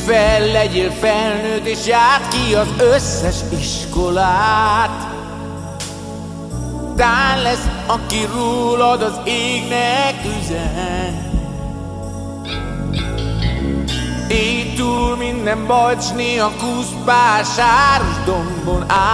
fel, legyél felnőtt, és járd ki az összes iskolát. Tán lesz, aki rólad az égnek üzen. Így túl minden bajt, s néha kuszpál sáros dombon áll.